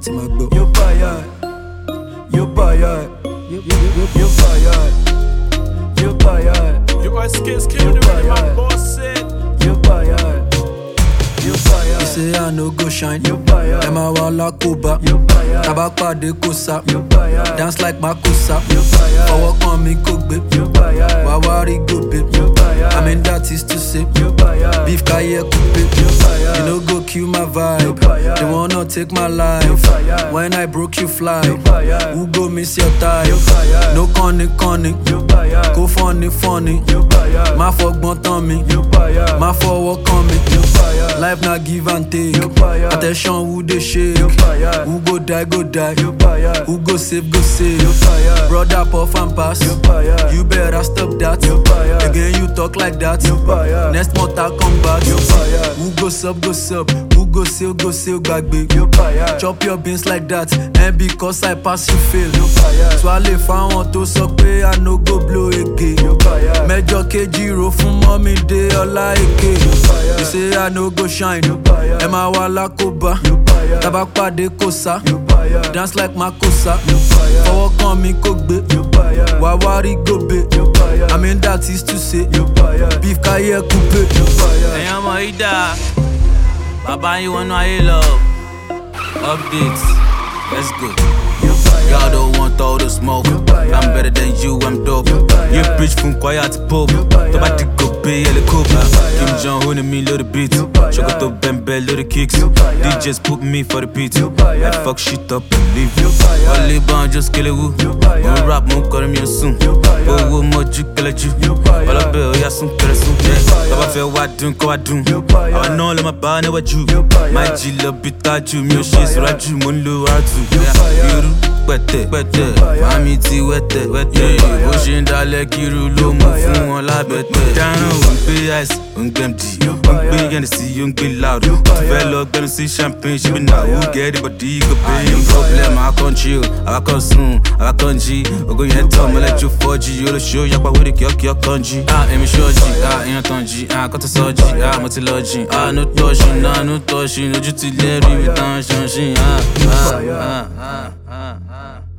ti máa gbọ́. Yo bayad, yo bayad, yo bayad, yo bayad. You are scared the way my boss said. Yo bayad, yo bayad. You say I no go shine. Yo bayad, Ẹ máa wá lákòbá. yo bayad, Tábà pàdé kò sá. yo bayad, Dance like Makusa. yo bayad, Fọwọ́ kan mi kò gbé. yo bayad, Wá wá rí gòbè. yo bayad, I mean that is to say. yo bayad, Beef káyé kúpé. yo bayad, You no go kill my vibe. bayad. They wanna take my yo life. bayad, When I broke you fly. yo bayad, Who go miss your type? yo bayad, No conning. yo bayad, Go funny. yo bayad, Má fọgbọ́n tán mi. yo bayad, Má fọwọ́ kàn mi. yo bayad, Life na give and take. yo bayad, Attention who dey shake. yo bayad, Who go die. yo bayad, Who go save. yo bayad, Brother puff and pass. yo bayad, You better stop that. yo bayad, Again you talk like that. yo bayad, Next mortal combat. yo bayad, Who go sub. Who go sail gbagbe. yo bayad, Chop your beans like that. And because I pass you fail. yo bayad, Swallow fáwọn tó sọ pé I no go blow again. yo bayad, Mẹ́jọ kejì ro fún mọ́mí dé ọlá èké. bayad, You say I no go shine. yo bayad, Ẹ máa wá lákòbá. yo bayad, Tábà pàdé kò sá. yo bayad, Dance like Makusa. yo bayad, Fọwọ́ kan mi kò gbé. yo bayad, Wá wá rí gòbè. yo bayad, I mean that is to say. yo bayad, Beef káyé kúpé. yo bayad. Ẹ̀yin ọmọ yìí dá bàbá yín wọnú ayé lọ. Updates, let's go. Y'all don't want all the smoke. I'm better than you, I'm dope. You preach from choir to pope. Tó bá ti go pay helicopter. Kim Jong-un and me load the beat. Chocoto Bembe load the kicks. DJs put me for the beat. I fuck shit up and leave. Only bond just kill it woo. Mo rap mo kọrin mi ò sùn. Owó mọ́jú kẹlẹ́ jù. Ọlọ́bẹ̀ ó yá sún kẹrẹ sún. Bàbá fẹ́ wá dùn kó wá dùn. Àwọn náà lè máa bá níwájú. Máa jí lọ bí tájú. Mi ò ṣe ìṣúrájú, mo ń lo R2. Irú pẹ̀tẹ̀, mami ti wẹ́tẹ̀. Bó ṣe ń dalẹ̀ kiri ló mú fún wọn lábẹ́tẹ̀. Dáná ò ń gbé ice, ò ń gbẹ̀mdì. Ó ń gbé Hennessy, ó ń gbé loud. Ó ti fẹ́ lọ gbẹ́nu sí champagne, ṣé bí náà who get it but the go pay. No problem, àwa kan chill, àwa kan sùn, àwa kan jí. Ògo yẹn tán mọ́lẹ́jú 4G, olóṣèlú yapa wéde kíọ́kíọ́ kan jí. Èmi ṣọ́ọ̀jì, èèyàn tán jí, kọ́ tó sọ́ọ̀jì, mo ti lọ jìn. No touching, ojú ti lẹ́rìí, mi tán ṣanṣin.